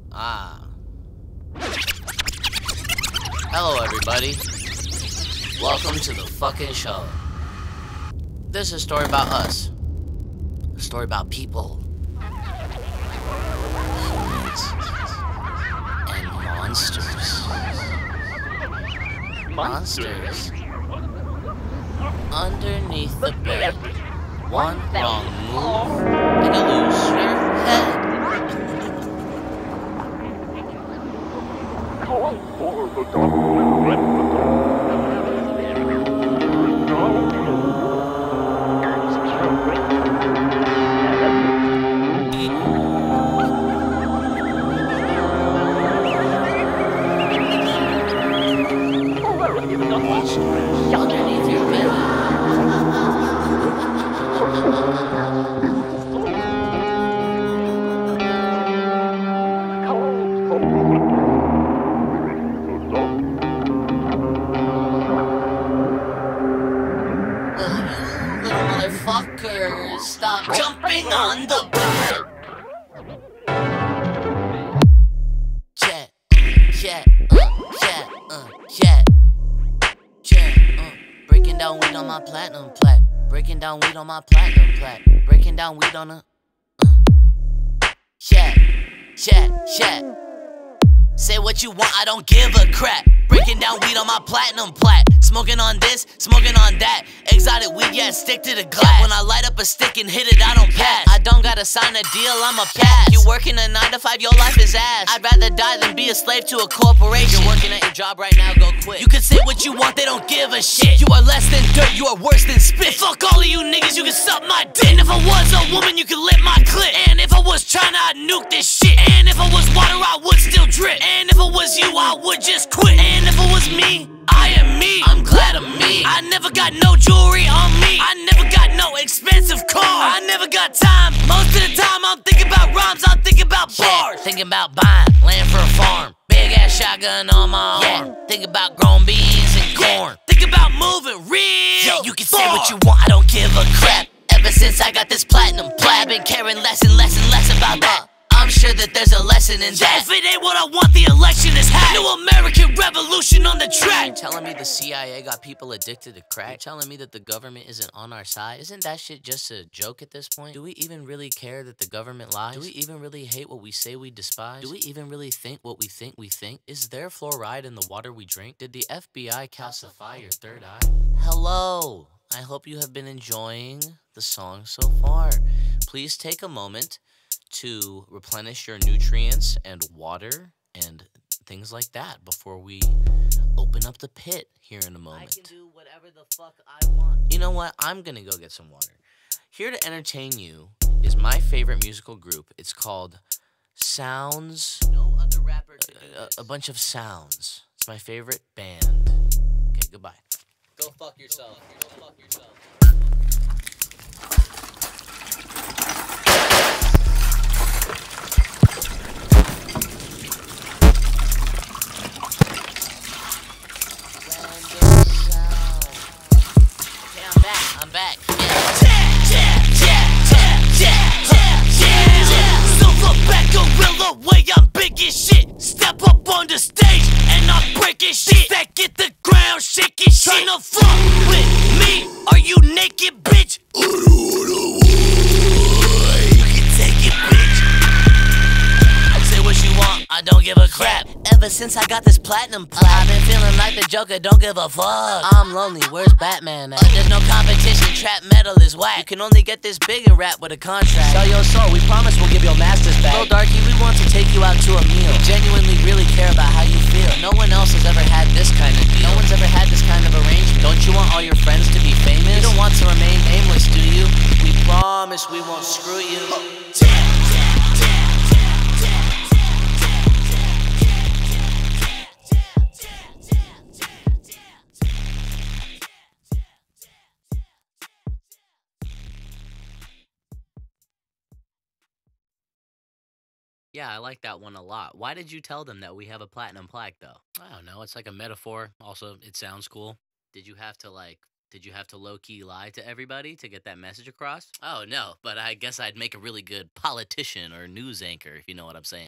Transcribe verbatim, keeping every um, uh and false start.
Ah. Hello, everybody. Welcome to the fucking show. This is a story about us. A story about people. Humans. And monsters. Monsters. Underneath the bed. One wrong move, and you lose your head. Underneath your bed. Little motherfuckers, stop jumping on the bed. Jet, jet, uh, jet, uh, jet, jet, uh. Breaking down weed on my platinum plat. Breaking down weed on my platinum plat. Breaking down weed on a, uh. Jet, jet, jet. Say what you want, I don't give a crap. Breaking down weed on my platinum plat. Smoking on this, smoking on that. Exotic weed, yeah, stick to the glass. When I light up a stick and hit it, I don't pass. I don't gotta sign a deal, I'm a pass. You working a nine to five, your life is ass. I'd rather die than be a slave to a corporation. You're working at your job right now, go quit. You can say what you want, they don't give a shit. You are less than dirt, you are worse than spit. Fuck all of you niggas, you can suck my dick. And if I was a woman, you can lick my clit. And if I was China, I'd nuke this shit. And if I was water, I would still drip. And if I was you, I would just quit. And if it was me, I am me. I'm glad I'm me. I never got no jewelry on me. I never got no expensive car. I never got time. Most of the time I'm thinking about rhymes. I'm thinking about bars. Thinking about buying land for a farm. Big ass shotgun on my arm. Yeah. Think about growing beans and corn. Yeah. Think about moving real. Yeah, you can far. Say what you want. I don't give a crap. Ever since I got this platinum plat, I've been caring less and less and less about that. I'm sure that there's a lesson in that. If it ain't what I want, the election is had. New American Revolution on the track. You're telling me the C I A got people addicted to crack? You're telling me that the government isn't on our side? Isn't that shit just a joke at this point? Do we even really care that the government lies? Do we even really hate what we say we despise? Do we even really think what we think we think? Is there fluoride in the water we drink? Did the F B I calcify your third eye? Hello. I hope you have been enjoying the song so far. Please take a moment to replenish your nutrients and water and things like that before we open up the pit here in a moment. I can do whatever the fuck I want. You know what? I'm gonna go get some water. Here to entertain you is my favorite musical group. It's called Sounds. No other rapper could do this. A, a bunch of sounds. It's my favorite band. Okay, goodbye. Go fuck yourself. Go fuck yourself. I'm back. Silverback gorilla, way I'm big as shit. Step up on the stage and I'm breaking shit. That get the ground shaking shit. Tryna fuck with me? Are you naked, bitch? You can take it, bitch. Say what you want, I don't give a crap. Ever since I got this platinum plat, I've been feeling like the Joker, don't give a fuck. I'm lonely, where's Batman at? Uh, there's no competition, trap metal is whack. You can only get this big in rap with a contract. Sell your soul, we promise we'll give your masters back. Lil Darky, we want to take you out to a meal. We genuinely really care about how you feel. No one else has ever had this kind of deal. No one's ever had this kind of arrangement. Don't you want all your friends to be famous? You don't want to remain nameless, do you? We promise we won't screw you. Yeah, I like that one a lot. Why did you tell them that we have a platinum plaque, though? I don't know. It's like a metaphor. Also, it sounds cool. Did you have to, like, did you have to low-key lie to everybody to get that message across? Oh, no, but I guess I'd make a really good politician or news anchor, if you know what I'm saying.